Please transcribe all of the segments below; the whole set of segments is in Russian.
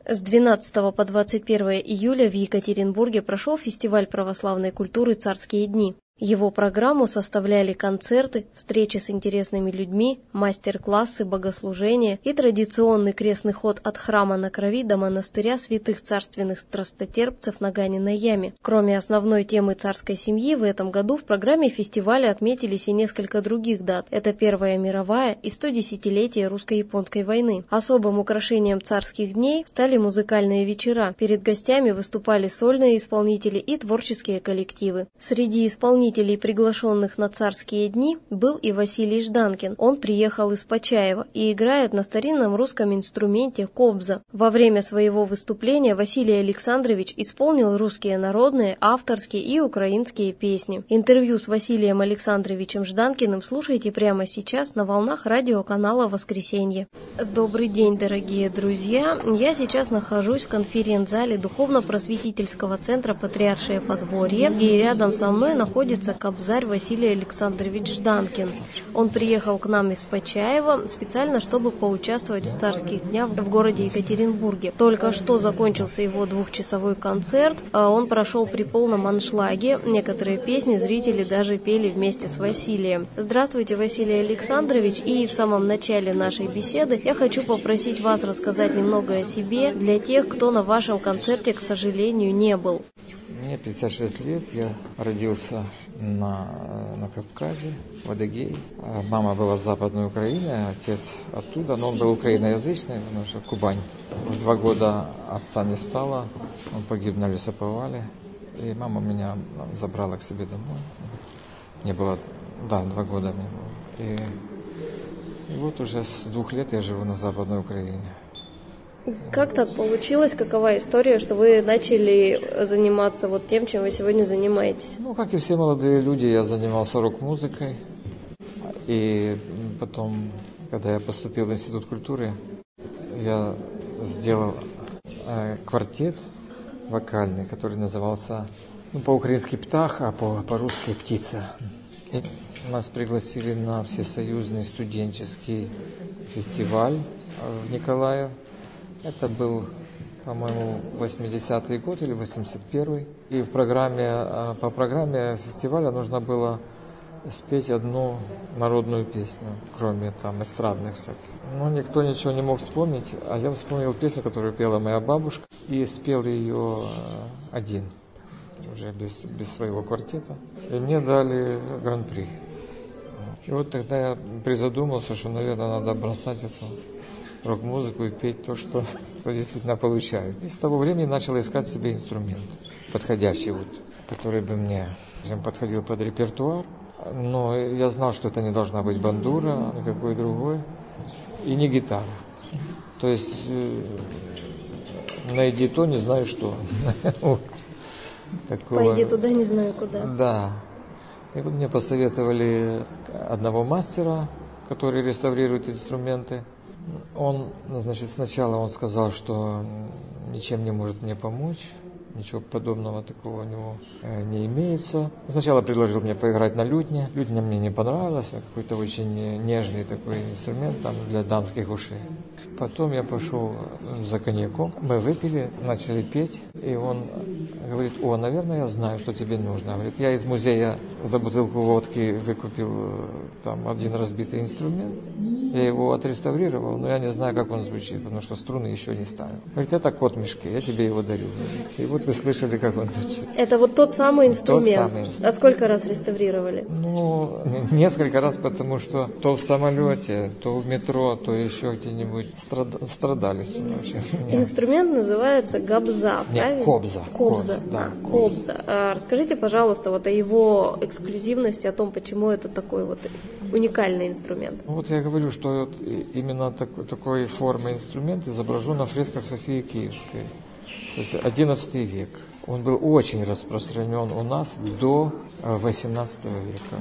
С 12 по 21 июля в Екатеринбурге прошел фестиваль православной культуры «Царские дни». Его программу составляли концерты, встречи с интересными людьми, мастер-классы, богослужения и традиционный крестный ход от храма на Крови до монастыря святых царственных страстотерпцев на Ганиной яме. Кроме основной темы царской семьи, в этом году в программе фестиваля отметились и несколько других дат. Это Первая мировая и 110-летие русско-японской войны. Особым украшением царских дней стали музыкальные вечера. Перед гостями выступали сольные исполнители и творческие коллективы. Среди исполнителей, приглашенных на царские дни, был и Василий Жданкин. Он приехал из Почаева и играет на старинном русском инструменте кобза. Во время своего выступления Василий Александрович исполнил русские народные, авторские и украинские песни. Интервью с Василием Александровичем Жданкиным слушайте прямо сейчас на волнах радиоканала «Воскресенье». Добрый день, дорогие друзья! Я сейчас нахожусь в конференц-зале Духовно-просветительского центра «Патриаршее подворье», и рядом со мной находится кобзарь Василий Александрович Жданкин. Он приехал к нам из Почаева специально, чтобы поучаствовать в царских днях в городе Екатеринбурге. Только что закончился его двухчасовой концерт. Он прошел при полном аншлаге. Некоторые песни зрители даже пели вместе с Василием. Здравствуйте, Василий Александрович. И в самом начале нашей беседы я хочу попросить вас рассказать немного о себе для тех, кто на вашем концерте, к сожалению, не был. Мне 56 лет, я родился на Кавказе, в Адыгее. Мама была с Западной Украины, отец оттуда, но он был украиноязычный, потому что Кубань. В 2 года отца не стало, он погиб на лесоповале, и мама меня забрала к себе домой. Мне было, 2 года мне было. И вот уже с 2 лет я живу на Западной Украине. Как так получилось? Какова история, что вы начали заниматься вот тем, чем вы сегодня занимаетесь? Как и все молодые люди, я занимался рок-музыкой. И потом, когда я поступил в Институт культуры, я сделал квартет вокальный, который назывался по-украински «Птах», а по-русски «Птица». И нас пригласили на всесоюзный студенческий фестиваль в Николаев. Это был, по-моему, 80-й год или 81-й. И по программе фестиваля нужно было спеть одну народную песню, кроме эстрадных всяких. Но никто ничего не мог вспомнить, а я вспомнил песню, которую пела моя бабушка, и спел ее один, уже без своего квартета. И мне дали гран-при. И вот тогда я призадумался, что, наверное, надо бросать эту рок-музыку и петь то, что действительно получается. И с того времени начал искать себе инструмент подходящий, который бы мне подходил под репертуар. Но я знал, что это не должна быть бандура, никакой другой, и не гитара. То есть найди то, не знаю что. Пойди туда, не знаю куда. Да. И вот мне посоветовали одного мастера, который реставрирует инструменты. Сначала он сказал, что ничем не может мне помочь, ничего подобного такого у него не имеется. Сначала предложил мне поиграть на лютне. Лютня мне не понравилась, какой-то очень нежный такой инструмент для дамских ушей. Потом я пошел за коньяком, мы выпили, начали петь, и он говорит: наверное, я знаю, что тебе нужно. Говорит, я из музея за бутылку водки выкупил один разбитый инструмент, я его отреставрировал, но я не знаю, как он звучит, потому что струны еще не ставил. Говорит, это кот в мешке, я тебе его дарю. И вот вы слышали, как он звучит. Это вот тот самый инструмент? Тот самый инструмент. А сколько раз реставрировали? Несколько раз, потому что то в самолете, то в метро, то еще где-нибудь страдали. Инструмент называется габза, правильно? Кобза. Кобза. Да, кобза. Расскажите, пожалуйста, о его эксклюзивности, о том, почему это такой уникальный инструмент. Я говорю, что именно такой формы инструмент изображен на фресках Софии Киевской. То есть XI век. Он был очень распространен у нас до XVIII века.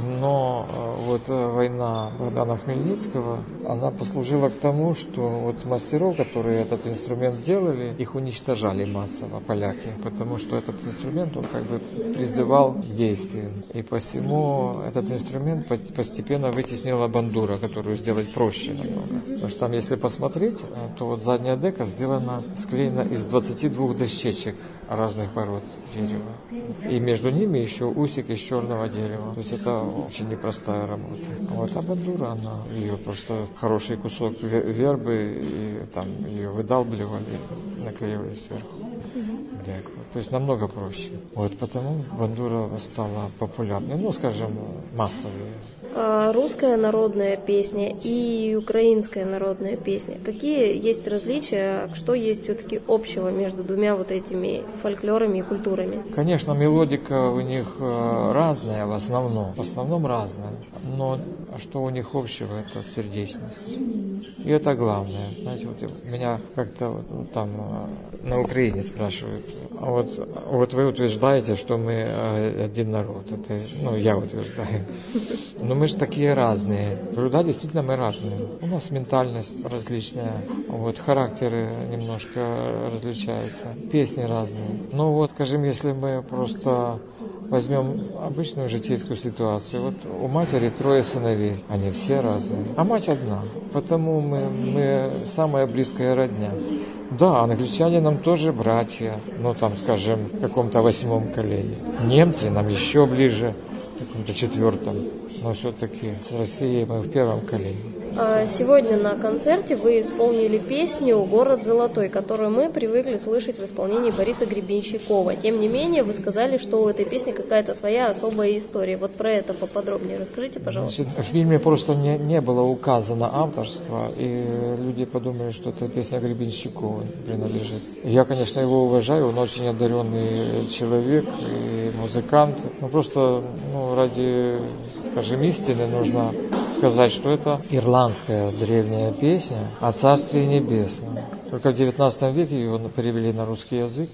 Но вот война Богдана Хмельницкого, она послужила к тому, что вот мастеров, которые этот инструмент делали, их уничтожали массово поляки, потому что этот инструмент, он как бы призывал к действию. И посему этот инструмент постепенно вытеснила бандура, которую сделать проще намного. Потому что там, если посмотреть, то вот задняя дека склеена из 22 дощечек разных пород дерева. И между ними еще усик из черного дерева. То есть это очень непростая работа. Вот, а бандура, ее просто хороший кусок вербы, и там ее выдалбливали, наклеивали сверху. Деку. То есть намного проще. Вот потому бандура стала популярной, скажем, массовой. Русская народная песня и украинская народная песня. Какие есть различия, что есть все-таки общего между двумя вот этими фольклорами и культурами? Конечно, мелодика у них разная в основном разная. Но что у них общего, это сердечность. И это главное. Знаете, вот меня как-то там на Украине спрашивают, а вот вы утверждаете, что мы один народ. Это, я утверждаю. Но мы же такие разные. Да, действительно, мы разные. У нас ментальность различная, характеры немножко различаются, песни разные. Скажем, если мы просто возьмем обычную житейскую ситуацию. У матери 3 сыновей, они все разные, а мать одна. Потому мы самая близкая родня. Да, англичане нам тоже братья, скажем, в каком-то 8 колене. Немцы нам еще ближе, в каком-то 4. Но все-таки с Россией мы в 1 колене. Сегодня на концерте вы исполнили песню «Город золотой», которую мы привыкли слышать в исполнении Бориса Гребенщикова. Тем не менее, вы сказали, что у этой песни какая-то своя особая история. Вот про это поподробнее расскажите, пожалуйста. В фильме просто не было указано авторство, и люди подумали, что эта песня Гребенщикову принадлежит. Я, конечно, его уважаю, он очень одаренный человек и музыкант. Просто ради, скажем, истины нужно сказать, что это ирландская древняя песня о Царстве Небесном. Только в XIX веке ее перевели на русский язык,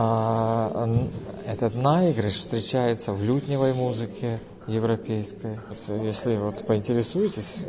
а этот наигрыш встречается в лютневой музыке европейской. Если поинтересуетесь,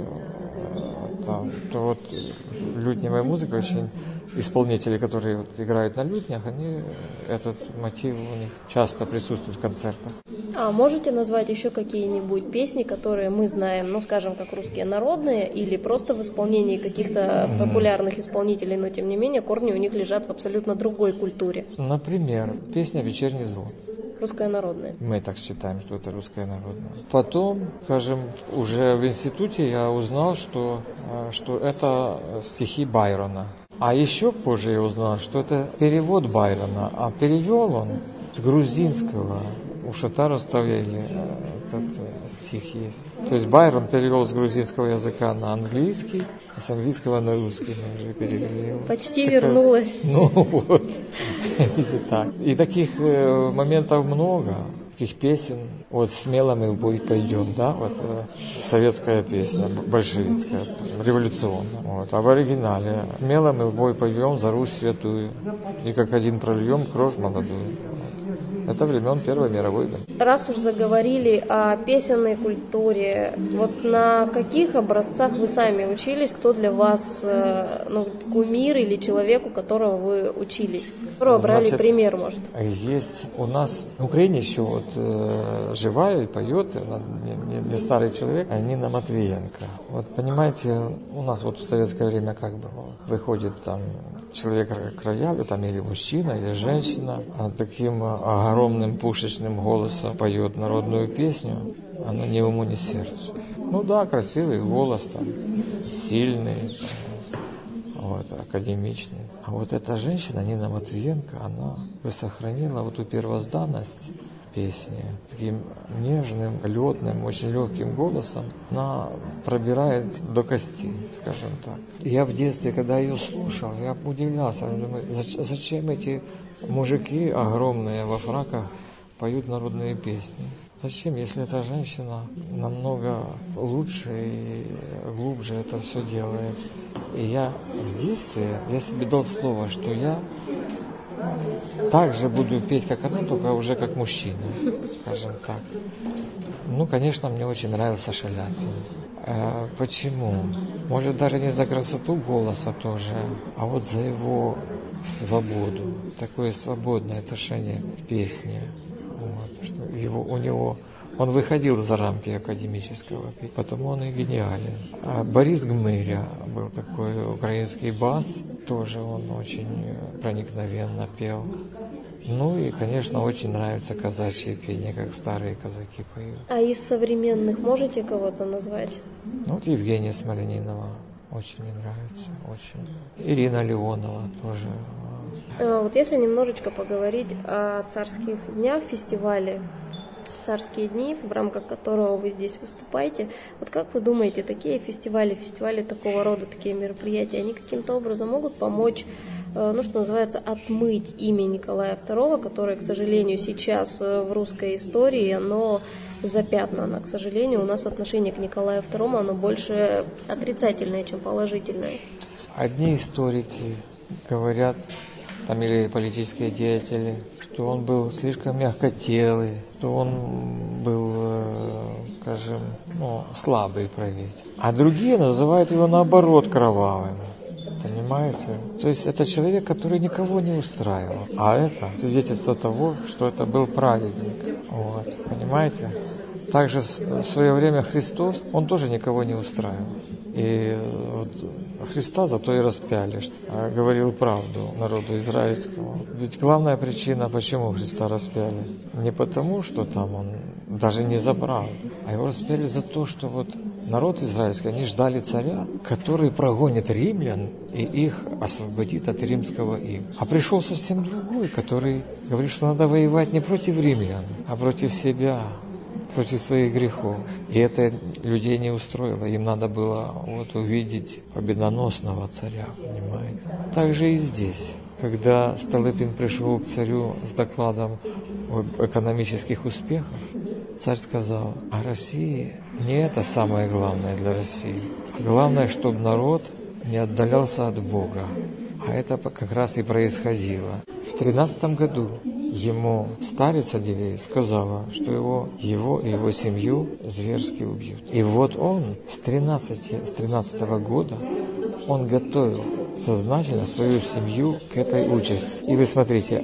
то лютневая музыка очень... Исполнители, которые играют на лютнях, этот мотив у них часто присутствует в концертах. А можете назвать еще какие-нибудь песни, которые мы знаем, скажем, как русские народные, или просто в исполнении каких-то популярных исполнителей, но тем не менее корни у них лежат в абсолютно другой культуре? Например, песня «Вечерний звон». Русская народная. Мы так считаем, что это русская народная. Потом, скажем, уже в институте я узнал, что это стихи Байрона. А еще позже я узнал, что это перевод Байрона, а перевел он с грузинского. У Шатара Ставели этот стих есть. То есть Байрон перевел с грузинского языка на английский, а с английского на русский мы уже перевели его. Почти вернулась. Так. И таких моментов много. Таких песен, «Смело мы в бой пойдем», советская песня, большевистская, скажем, революционная. А в оригинале «Смело мы в бой пойдем за Русь святую, и как один прольем кровь молодую». Это времен Первой мировой войны. Раз уж заговорили о песенной культуре, на каких образцах вы сами учились? Кто для вас кумир или человек, у которого вы учились? Которого брали пример, может? Есть у нас в Украине еще живая и поет, не старый человек, Нина Матвиенко. Понимаете, у нас в советское время выходит человек к роялю, или мужчина, или женщина, таким огромным пушечным голосом поет народную песню, она ни уму, ни сердцу. Красивый голос, сильный, академичный. А эта женщина, Нина Матвиенко, она сохранила эту первозданность песни. Таким нежным, летным, очень легким голосом она пробирает до костей, скажем так. Я в детстве, когда ее слушал, я удивлялся. Думаю, зачем эти мужики огромные во фраках поют народные песни? Зачем, если эта женщина намного лучше и глубже это все делает? И я в детстве, я себе дал слово, что я так же буду петь, как она, только уже как мужчина, скажем так. Ну, конечно, мне очень нравился Шаляпин. Почему? Может, даже не за красоту голоса тоже, а вот за его свободу, такое свободное отношение к песне. Вот, что он выходил за рамки академического, потому он и гениален. А Борис Гмыря был такой украинский бас, тоже он очень проникновенно пел. Ну и, конечно, очень нравится казачье пение, как старые казаки поют. А из современных можете кого-то назвать? Ну вот Евгения Смольянинова очень мне нравится, очень. Ирина Леонова тоже. Вот если немножечко поговорить о царских днях, фестивале «Царские дни», в рамках которого вы здесь выступаете, вот как вы думаете, такие фестивали такого рода, такие мероприятия, они каким-то образом могут помочь, ну, что называется, отмыть имя Николая II, которое, к сожалению, сейчас в русской истории, оно запятнано. К сожалению, у нас отношение к Николаю II, оно больше отрицательное, чем положительное. Одни историки говорят, там или политические деятели, что он был слишком мягкотелый, что он был, скажем, слабый правитель. А другие называют его, наоборот, кровавым. Понимаете? То есть это человек, который никого не устраивал. А это свидетельство того, что это был праведник. Вот. Понимаете? Также в свое время Христос, он тоже никого не устраивал. И вот Христа зато и распяли, что говорил правду народу израильскому. Ведь главная причина, почему Христа распяли, не потому, что там он даже не за правду, а его распяли за то, что вот народ израильский, они ждали царя, который прогонит римлян и их освободит от римского ига. А пришел совсем другой, который говорит, что надо воевать не против римлян, а против себя, против своих грехов. И это людей не устроило. Им надо было увидеть победоносного царя, понимаете? Так же и здесь. Когда Столыпин пришел к царю с докладом об экономических успехах, царь сказал, а Россия не это самое главное для России. Главное, чтобы народ не отдалялся от Бога. А это как раз и происходило. В 13 году ему старица Дивея сказала, что его и его семью зверски убьют. И вот он с 13 года он готовил сознательно свою семью к этой участи. И вы смотрите,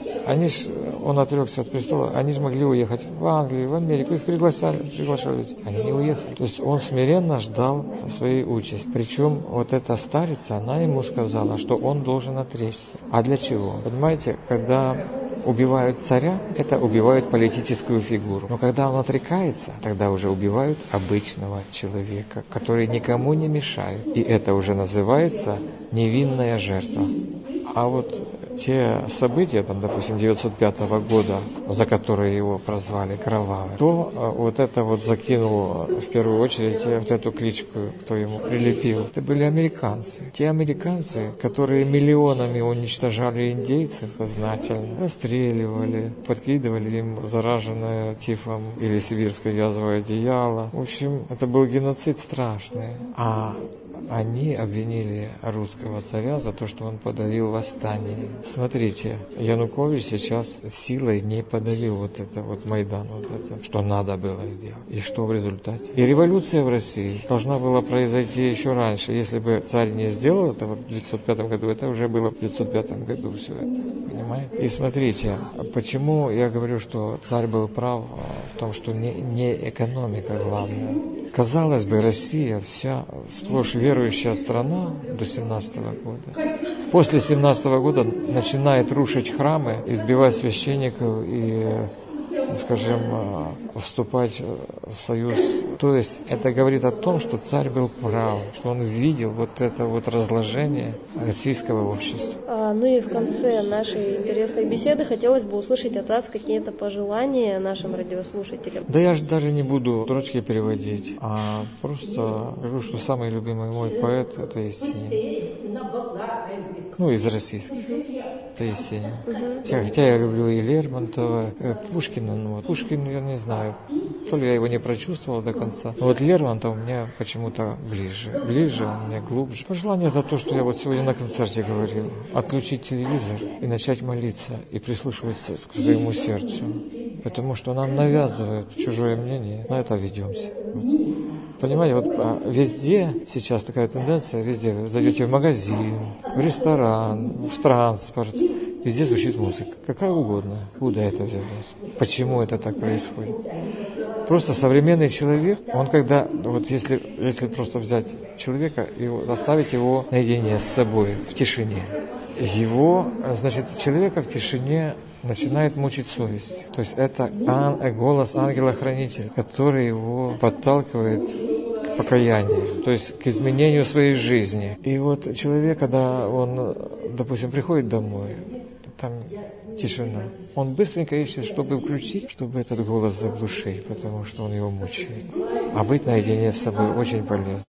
он отрекся от престола, они же могли уехать в Англию, в Америку, их приглашали, они не уехали. То есть он смиренно ждал своей участи. Причем вот эта старица, она ему сказала, что он должен отречься. А для чего? Понимаете, когда убивают царя, это убивают политическую фигуру. Но когда он отрекается, тогда уже убивают обычного человека, который никому не мешает. И это уже называется невинная жертва. А вот те события, допустим, 905 года, за которые его прозвали Кровавым, то вот это закинул в первую очередь вот эту кличку, кто ему прилепил. Это были американцы. Те американцы, которые миллионами уничтожали индейцев сознательно, расстреливали, подкидывали им зараженное тифом или сибирской язвой одеяло. В общем, это был геноцид страшный. А они обвинили русского царя за то, что он подавил восстание. Смотрите, Янукович сейчас силой не подавил Майдан, что надо было сделать. И что в результате? И революция в России должна была произойти еще раньше. Если бы царь не сделал это в 1905 году, это уже было в 1905 году все это. Понимаете? И смотрите, почему я говорю, что царь был прав в том, что не экономика главная. Казалось бы, Россия вся сплошь верующая страна до 17 года. После 17 года начинает рушить храмы, избивать священников и, скажем, вступать в союз. То есть это говорит о том, что царь был прав, что он видел это разложение российского общества. Ну и в конце нашей интересной беседы хотелось бы услышать от вас какие-то пожелания нашим радиослушателям. Да я же даже не буду строчки переводить, а просто скажу, что самый любимый мой поэт – это Есенин. Из российских. Это Есенин. Хотя я люблю и Лермонтова, Пушкина. Пушкин, я не знаю, То ли я его не прочувствовал до конца. Но вот Лермонтов у меня почему-то ближе, он мне глубже. Пожелание — это то, что я вот сегодня на концерте говорил. Отключить телевизор и начать молиться, и прислушиваться к своему сердцу. Потому что нам навязывают чужое мнение, на это ведемся. Понимаете, вот везде сейчас такая тенденция, везде вы зайдете в магазин, в ресторан, в транспорт, везде звучит музыка, какая угодно. Куда это взялось? Почему это так происходит? Просто современный человек, он когда, вот если просто взять человека и оставить его наедине с собой, в тишине, человека в тишине начинает мучить совесть. То есть это голос ангела-хранителя, который его подталкивает к покаянию, то есть к изменению своей жизни. И вот человек, когда он, допустим, приходит домой, там тишина, он быстренько ищет, чтобы включить, чтобы этот голос заглушить, потому что он его мучает. А быть наедине с собой очень полезно.